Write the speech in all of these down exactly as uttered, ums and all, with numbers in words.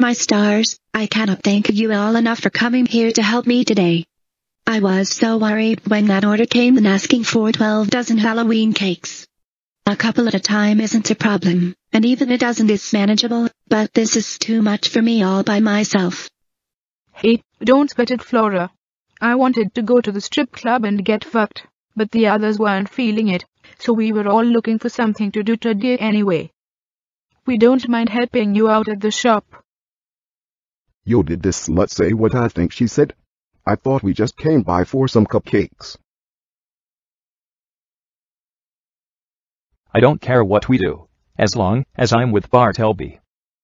my stars, I cannot thank you all enough for coming here to help me today. I was so worried when that order came in asking for twelve dozen Halloween cakes. A couple at a time isn't a problem, and even a dozen is manageable, but this is too much for me all by myself. Hey, don't sweat it, Flora. I wanted to go to the strip club and get fucked, but the others weren't feeling it, so we were all looking for something to do today anyway. We don't mind helping you out at the shop. Yo, did this slut say what I think she said? I thought we just came by for some cupcakes. I don't care what we do, as long as I'm with Bartleby.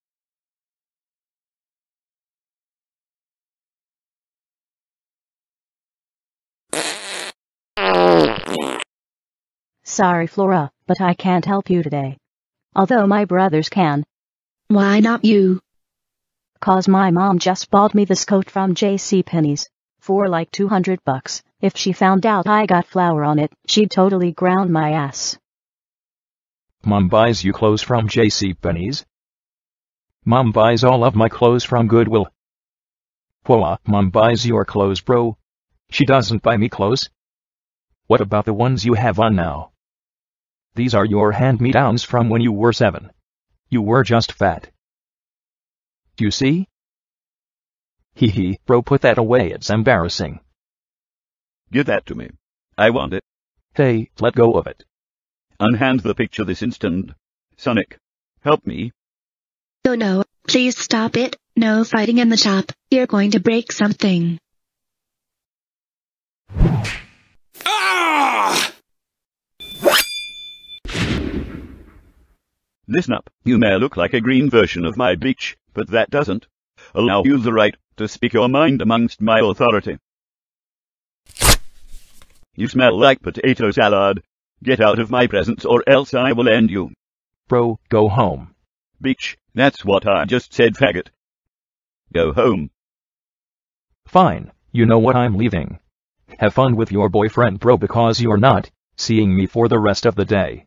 Sorry, Flora, but I can't help you today. Although my brothers can. Why not you? 'Cause my mom just bought me this coat from JCPenney's for like two hundred bucks. If she found out I got flour on it, she'd totally ground my ass. Mom buys you clothes from JCPenney's? Mom buys all of my clothes from Goodwill. Voila, Mom buys your clothes, bro. She doesn't buy me clothes. What about the ones you have on now? These are your hand-me-downs from when you were seven. You were just fat. You see? Hee hee, bro, put that away, it's embarrassing. Give that to me. I want it. Hey, let go of it. Unhand the picture this instant. Sonic, help me. Oh no, please stop it. No fighting in the shop. You're going to break something. Ah! Listen up, you may look like a green version of my bitch, but that doesn't allow you the right to speak your mind amongst my authority. You smell like potato salad. Get out of my presence or else I will end you. Bro, go home. Bitch, that's what I just said, faggot. Go home. Fine, you know what, I'm leaving. Have fun with your boyfriend, bro, because you're not seeing me for the rest of the day.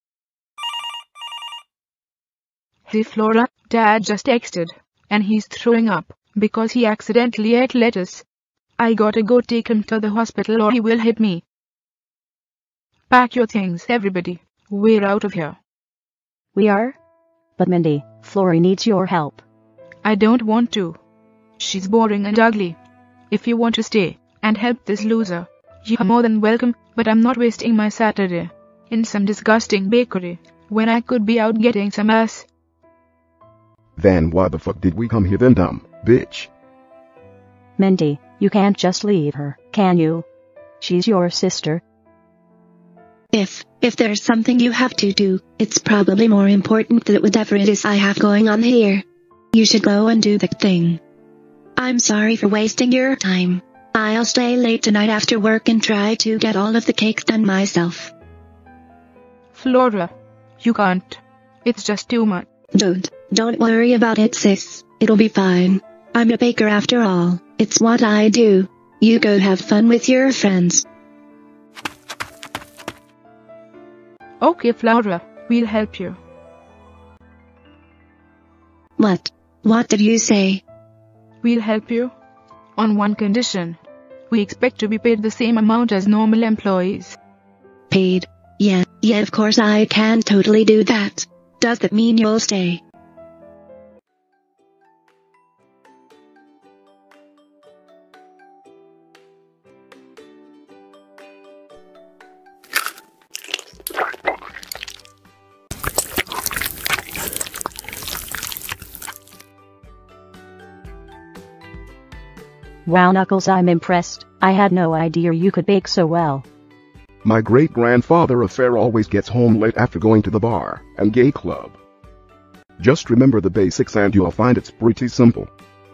Hey Flora, Dad just texted, and he's throwing up, because he accidentally ate lettuce. I gotta go take him to the hospital or he will hit me. Pack your things, everybody. We're out of here. We are? But Mindy, Flora needs your help. I don't want to. She's boring and ugly. If you want to stay and help this loser, you're more than welcome, but I'm not wasting my Saturday in some disgusting bakery when I could be out getting some ass. Then why the fuck did we come here then, dumb bitch? Mindy, you can't just leave her, can you? She's your sister. If, if there's something you have to do, it's probably more important than whatever it is I have going on here. You should go and do the thing. I'm sorry for wasting your time. I'll stay late tonight after work and try to get all of the cakes done myself. Flora, you can't. It's just too much. Don't, don't worry about it, sis. It'll be fine. I'm a baker after all. It's what I do. You go have fun with your friends. Okay, Flora, we'll help you. What? What did you say? We'll help you. On one condition. We expect to be paid the same amount as normal employees. Paid? Yeah, yeah, of course I can totally do that. Does that mean you'll stay? Wow, Knuckles, I'm impressed. I had no idea you could bake so well. My great-grandfather affair always gets home late after going to the bar and gay club. Just remember the basics and you'll find it's pretty simple.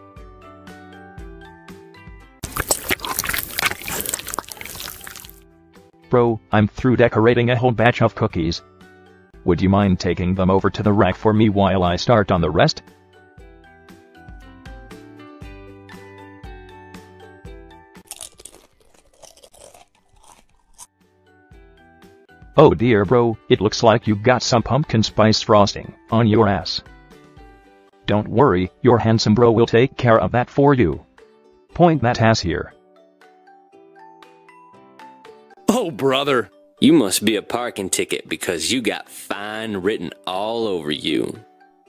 Bro, I'm through decorating a whole batch of cookies. Would you mind taking them over to the rack for me while I start on the rest? Oh dear, bro, it looks like you got some pumpkin spice frosting on your ass. Don't worry, your handsome bro will take care of that for you. Point that ass here. Oh, brother, you must be a parking ticket because you got fine written all over you.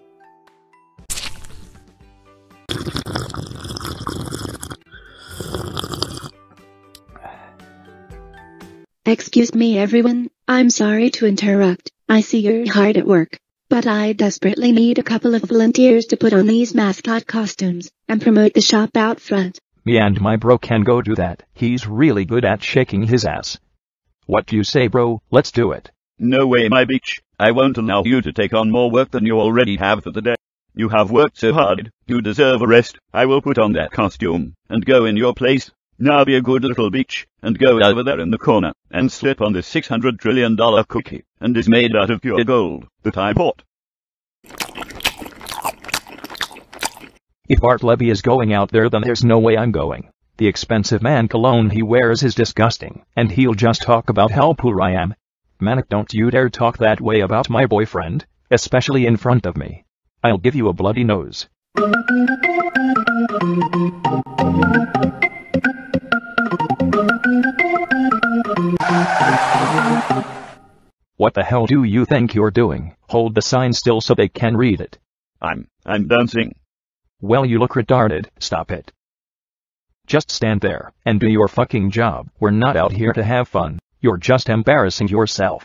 Excuse me everyone, I'm sorry to interrupt. I see you're hard at work, but I desperately need a couple of volunteers to put on these mascot costumes and promote the shop out front. Me and my bro can go do that. He's really good at shaking his ass. What do you say, bro? Let's do it. No way, my bitch. I won't allow you to take on more work than you already have for the day. You have worked so hard, you deserve a rest. I will put on that costume and go in your place. Now be a good little bitch and go over there in the corner and slip on this six hundred trillion dollar cookie and is made out of pure gold that I bought. If Art Levy is going out there, then there's no way I'm going. The expensive man cologne he wears is disgusting, and he'll just talk about how poor I am. Manic, don't you dare talk that way about my boyfriend, especially in front of me. I'll give you a bloody nose. What the hell do you think you're doing? Hold the sign still so they can read it. I'm, I'm dancing. Well, you look retarded. Stop it. Just stand there and do your fucking job. We're not out here to have fun. You're just embarrassing yourself.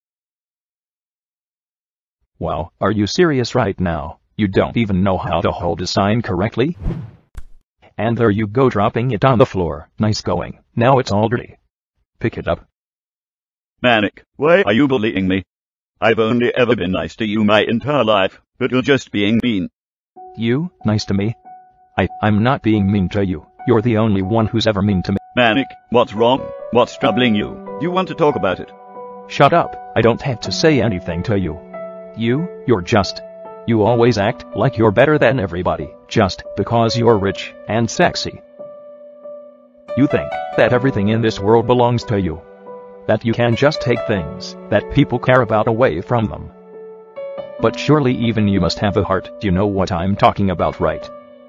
Wow, are you serious right now? You don't even know how to hold a sign correctly? And there you go, dropping it on the floor. Nice going. Now it's all dirty. Pick it up. Manic, why are you bullying me? I've only ever been nice to you my entire life, but you're just being mean. You, nice to me? I, I'm not being mean to you. You're the only one who's ever mean to me. Manic, what's wrong? What's troubling you? Do you want to talk about it? Shut up. I don't have to say anything to you. You, you're just... You always act like you're better than everybody, just because you're rich and sexy. You think that everything in this world belongs to you. That you can just take things that people care about away from them. But surely even you must have a heart. You know what I'm talking about, right?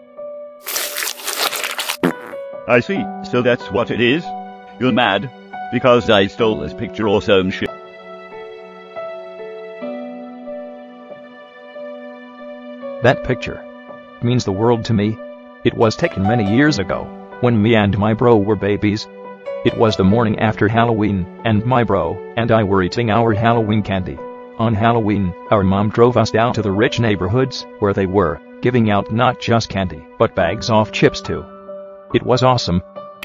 I see, so that's what it is? You're mad? Because I stole this picture or some shit? That picture means the world to me. It was taken many years ago, when me and my bro were babies. It was the morning after Halloween, and my bro and I were eating our Halloween candy. On Halloween, our mom drove us down to the rich neighborhoods, where they were giving out not just candy, but bags of chips too. It was awesome.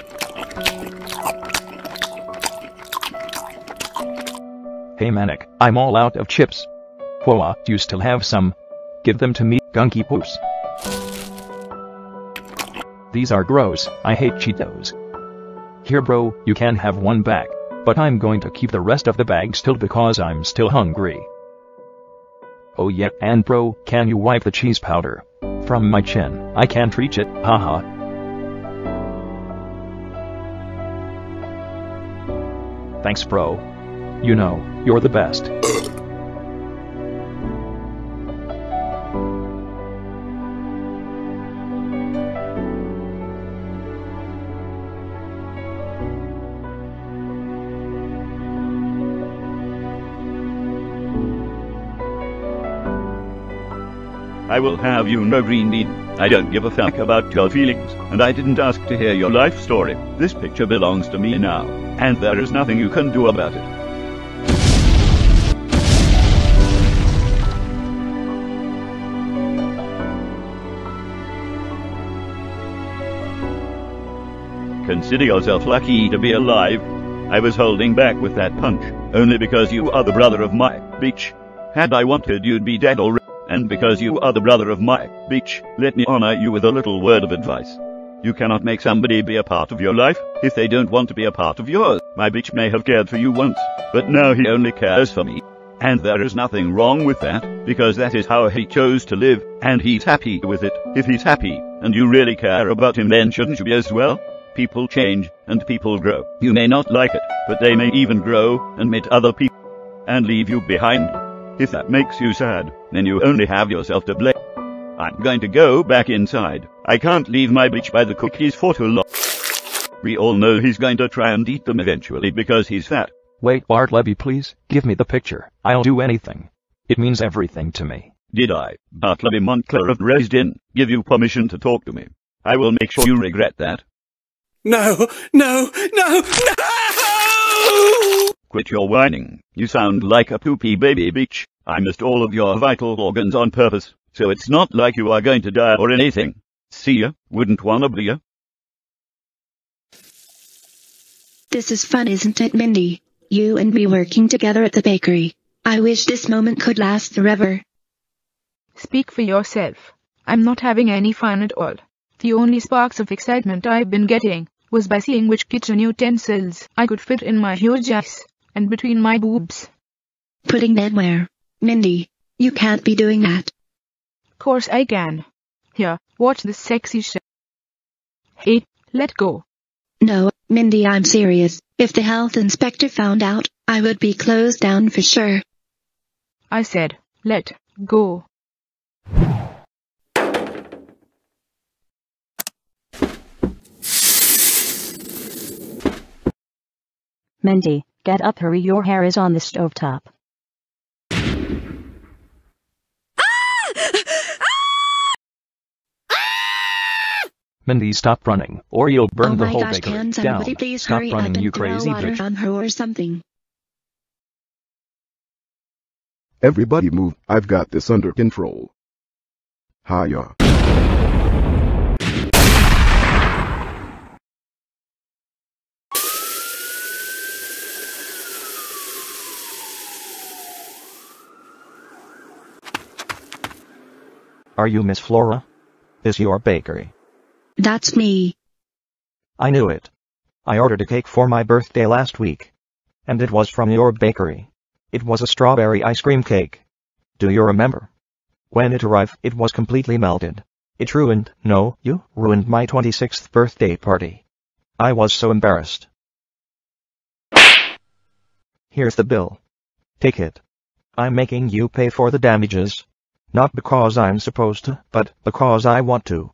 Hey Manic, I'm all out of chips. Whoa, do you still have some? Give them to me, gunky poos. These are gross, I hate Cheetos. Here bro, you can have one bag, but I'm going to keep the rest of the bag still because I'm still hungry. Oh yeah, and bro, can you wipe the cheese powder from my chin? I can't reach it, haha. Thanks bro. You know, you're the best. I will have you know, Green Bean, I don't give a fuck about your feelings, and I didn't ask to hear your life story. This picture belongs to me now, and there is nothing you can do about it. Consider yourself lucky to be alive. I was holding back with that punch, only because you are the brother of my bitch. Had I wanted, you'd be dead already. And because you are the brother of my bitch, let me honor you with a little word of advice. You cannot make somebody be a part of your life if they don't want to be a part of yours. My bitch may have cared for you once, but now he only cares for me. And there is nothing wrong with that, because that is how he chose to live, and he's happy with it. If he's happy, and you really care about him, then shouldn't you be as well? People change, and people grow. You may not like it, but they may even grow, and meet other people, and leave you behind. If that makes you sad, then you only have yourself to blame. I'm going to go back inside. I can't leave my bitch by the cookies for too long. We all know he's going to try and eat them eventually because he's fat. Wait, Bartleby, please, give me the picture. I'll do anything. It means everything to me. Did I, Bartleby Montclair of Dresden, give you permission to talk to me? I will make sure you regret that. No, no, no, no! Quit your whining. You sound like a poopy baby bitch. I missed all of your vital organs on purpose, so it's not like you are going to die or anything. See ya, wouldn't wanna be ya. This is fun, isn't it, Mindy? You and me working together at the bakery. I wish this moment could last forever. Speak for yourself. I'm not having any fun at all. The only sparks of excitement I've been getting was by seeing which kitchen utensils I could fit in my huge ass and between my boobs. Putting them where? Mindy, you can't be doing that. Course I can. Here, watch this sexy shit. Hey, let go. No, Mindy, I'm serious. If the health inspector found out, I would be closed down for sure. I said, let go. Mindy, get up, hurry, your hair is on the stovetop. Mindy, stop running, or you'll burn oh the my whole gosh, bakery can down. somebody please Stop hurry running, up and you throw crazy water bitch. on her or something. Everybody move, I've got this under control. Hiya. Are you Miss Flora? Is your bakery? That's me. I knew it. I ordered a cake for my birthday last week. And it was from your bakery. It was a strawberry ice cream cake. Do you remember? When it arrived, it was completely melted. It ruined, no, you ruined my twenty-sixth birthday party. I was so embarrassed. Here's the bill. Take it. I'm making you pay for the damages. Not because I'm supposed to, but because I want to.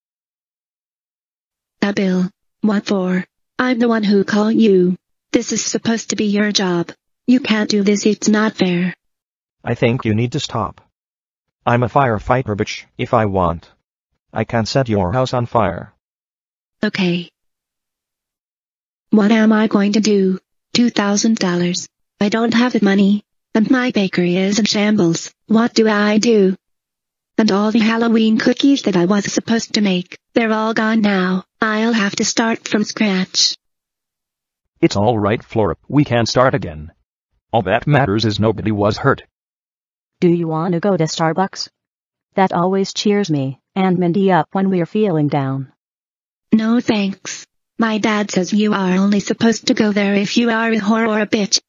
A bill? What for? I'm the one who called you. This is supposed to be your job. You can't do this, it's not fair. I think you need to stop. I'm a firefighter, bitch, if I want. I can set your house on fire. Okay. What am I going to do? Two thousand dollars. I don't have the money. And my bakery is in shambles. What do I do? And all the Halloween cookies that I was supposed to make, they're all gone now. I'll have to start from scratch. It's all right, Flora, we can start again. All that matters is nobody was hurt. Do you want to go to Starbucks? That always cheers me and Mindy up when we're feeling down. No thanks. My dad says you are only supposed to go there if you are a whore or a bitch.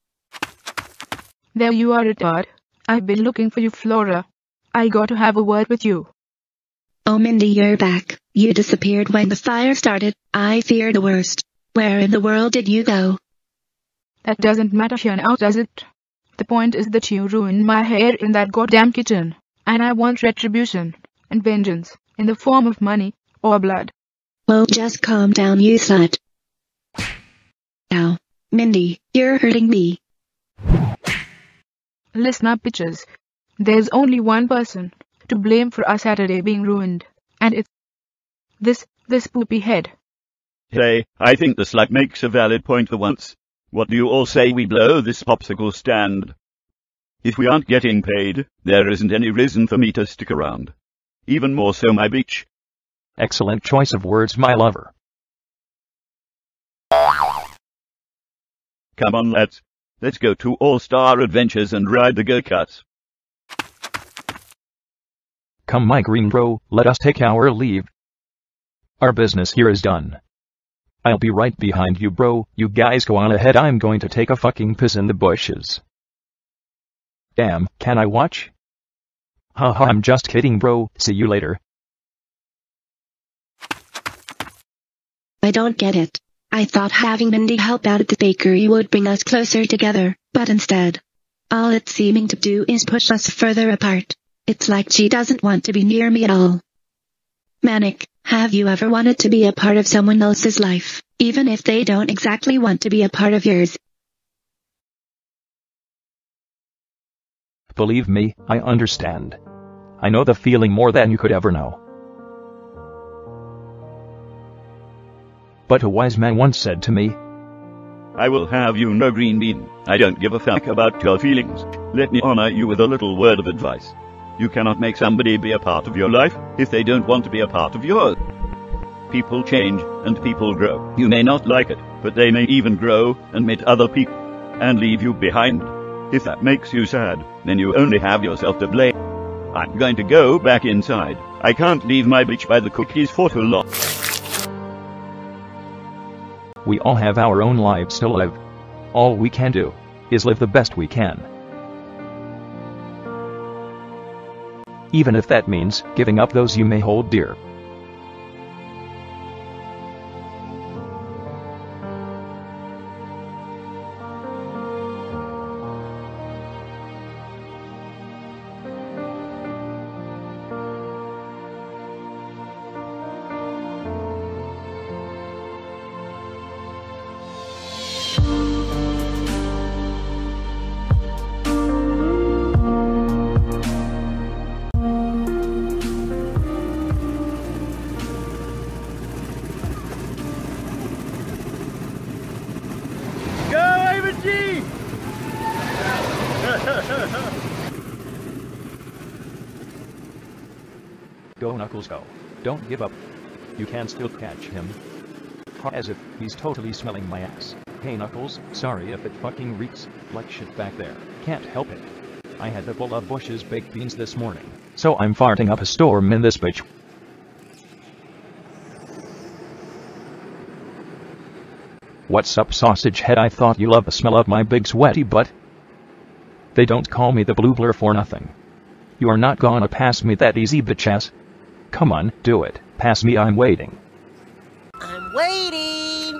There you are, Todd. I've been looking for you, Flora. I got to have a word with you. Oh, Mindy, you're back. You disappeared when the fire started. I fear the worst. Where in the world did you go? That doesn't matter here now, does it? The point is that you ruined my hair in that goddamn kitchen, and I want retribution and vengeance in the form of money or blood. Well, just calm down, you slut. Ow. Mindy, you're hurting me. Listen up, bitches. There's only one person to blame for our Saturday being ruined, and it's this, this poopy head. Hey, I think the slut makes a valid point for once. What do you all say we blow this popsicle stand? If we aren't getting paid, there isn't any reason for me to stick around. Even more so, my bitch. Excellent choice of words, my lover. Come on, lads. Let's go to All-Star Adventures and ride the go-karts. Come, my green bro, let us take our leave. Our business here is done. I'll be right behind you, bro. You guys go on ahead, I'm going to take a fucking piss in the bushes. Damn, can I watch? Haha, I'm just kidding, bro. See you later. I don't get it. I thought having Mindy help out at the bakery would bring us closer together, but instead, all it's seeming to do is push us further apart. It's like she doesn't want to be near me at all. Manic, have you ever wanted to be a part of someone else's life, even if they don't exactly want to be a part of yours? Believe me, I understand. I know the feeling more than you could ever know. But a wise man once said to me, I will have you know, Green Bean, I don't give a fuck about your feelings. Let me honor you with a little word of advice. You cannot make somebody be a part of your life if they don't want to be a part of yours. People change and people grow. You may not like it, but they may even grow and meet other people and leave you behind. If that makes you sad, then you only have yourself to blame. I'm going to go back inside. I can't leave my bitch by the cookies for too long. We all have our own lives to live. All we can do is live the best we can. Even if that means giving up those you may hold dear. Go Knuckles go. Don't give up. You can still catch him. As if he's totally smelling my ass. Hey Knuckles, sorry if it fucking reeks like shit back there. Can't help it. I had to pull up Bush's baked beans this morning, so I'm farting up a storm in this bitch. What's up, sausage head? I thought you loved the smell of my big sweaty butt. They don't call me the blue blur for nothing. You are not gonna pass me that easy, bitch ass. Come on, do it. Pass me, I'm waiting. I'm waiting!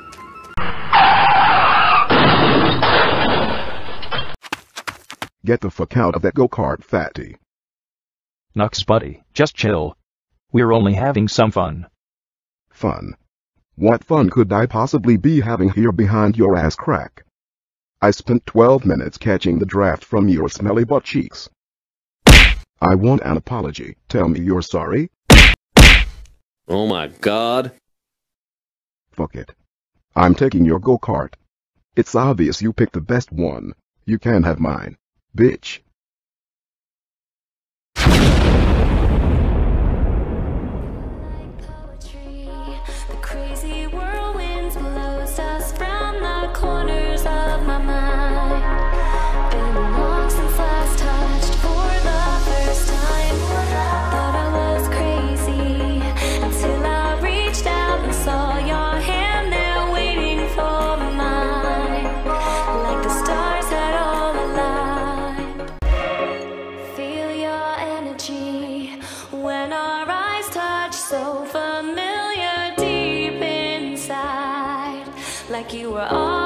Get the fuck out of that go-kart, fatty. Nux buddy, just chill. We're only having some fun. Fun? What fun could I possibly be having here behind your ass crack? I spent twelve minutes catching the draft from your smelly butt cheeks. I want an apology. Tell me you're sorry. Oh my god. Fuck it. I'm taking your go-kart. It's obvious you picked the best one. You can have mine, bitch. The crazy whirlwinds blows us from the corners of my mind. Been long since last touched for the first time. Thought I was crazy until I reached out and saw your hand there waiting for mine. Like the stars had all aligned. Feel your energy when our eyes touch, so familiar deep inside. Like you were all